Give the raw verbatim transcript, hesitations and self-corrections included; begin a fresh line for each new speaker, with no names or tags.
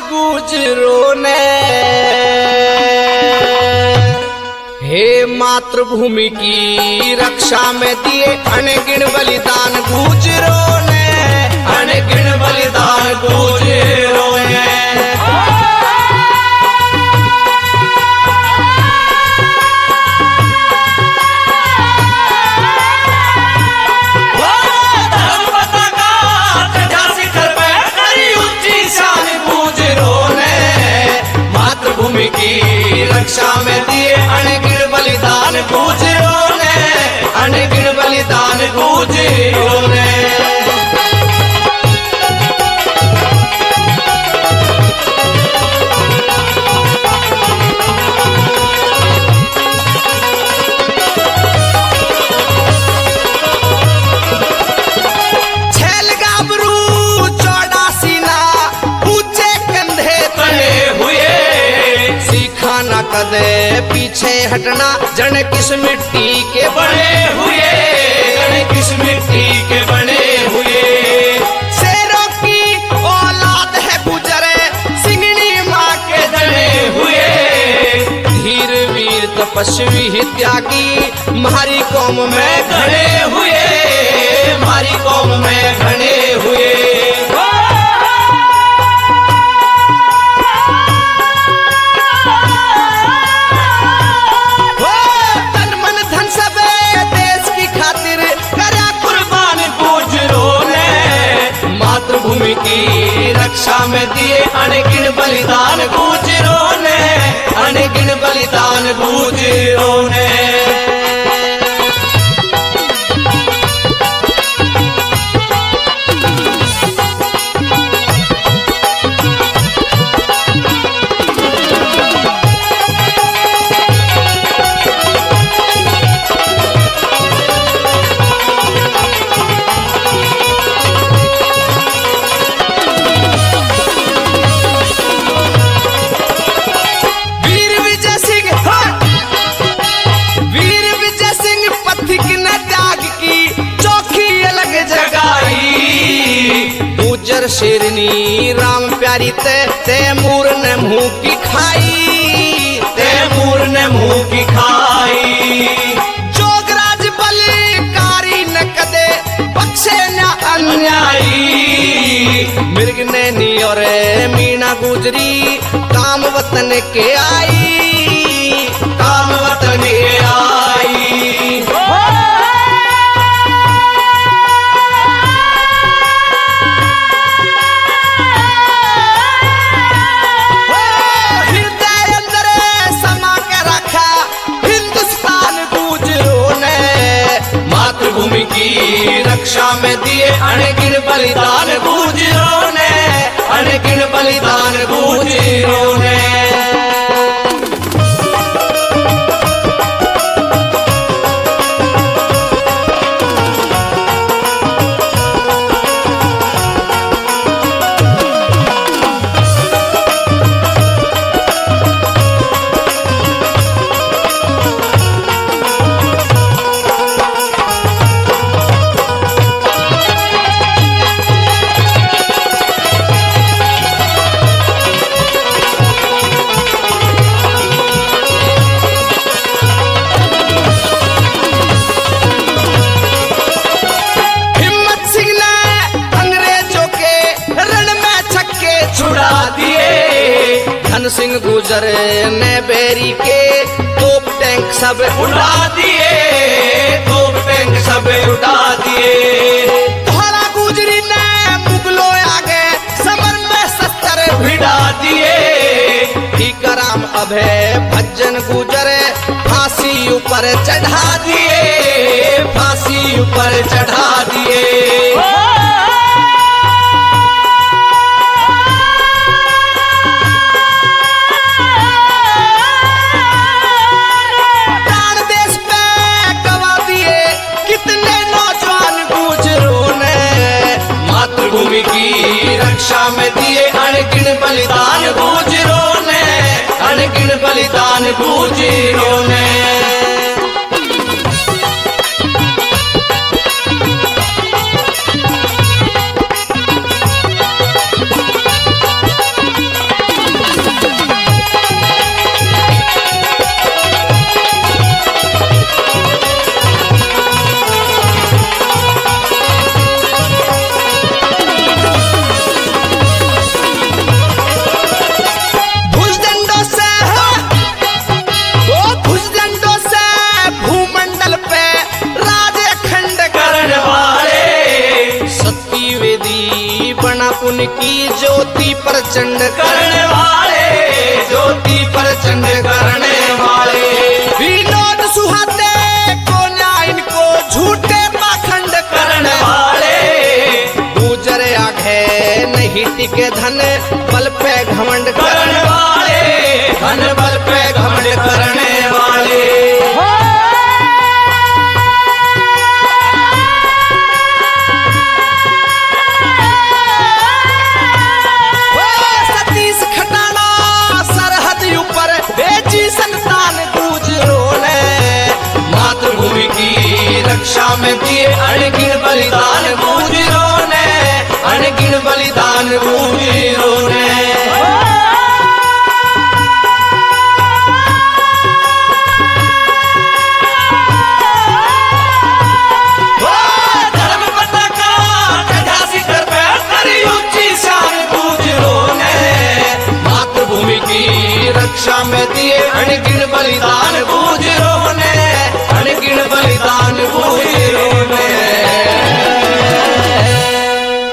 गुजरों ने, हे मातृभूमि की रक्षा में दिए अनगिन बलिदान गुजरों ने, अनगिन बलिदान गुजरों ने। मातृभूमि की रक्षा में दिए अनगिन बलिदान गुजरों ने, अनगिन बलिदान गुजरों ने। कदे पीछे हटना जन किस मिट्टी के बने हुए, जन किस मिट्टी के बने हुए। शेरों की औलाद है गुजरे सिंगनी माँ के जने हुए। धीर वीर तपस्वी त्यागी हमारी कौम में खड़े हुए, हमारी कौम में खड़े हुए। मातृभूमि की रक्षा में दिए अनगिन बलिदान गुजरों ने, अनगिन बलिदान गुजरों ने। गुजर शेरनी राम प्यारी ते तैमूर ने मुंह की खाई, तैमूर ने मुंह की खाई। जोगराज बलिकारी न कदे बख्शे न अन्यायी। मृग ने नी और मीना गुजरी काम वतन के आई, काम वतन के आई। मातृभूमि की रक्षा में दिए अनगिन बलिदान गुजरों ने, अनगिन बलिदान गुजरों ने। धन सिंह गुजर ने बेरी के तोप टैंक सब उड़ा दिए, तोप टैंक सब उड़ा दिए। धौला गुजरी ने मुगलों आगे समर में शस्त्र भिड़ा दिए। टीकाराम अभय भज्जन गुजरे फांसी ऊपर चढ़ा दिए, फांसी ऊपर चढ़ा दिए। मातृभूमि की रक्षा में दिए अनगिन बलिदान गुजरों ने, अनगिन बलिदान गुजरों ने। पुण्य की ज्योति प्रचंड करने वाले, ज्योति प्रचंड करने वाले। विनोद सुहाते को न्याय इनको झूठे पाखंड करने वाले। गुजर आगे नहीं टिके धन बल पे घमंड करने वाले, धन बल पे घमंड करने वाले। रक्षा में दिए अनगिन बलिदान गुजरों ने, अनगिन बलिदान गुजरों ने। धर्म पताका झांसी कर पे करी ऊंची शान गुजरों ने। मातृभूमि की रक्षा में दिए अनगिन बलिदान।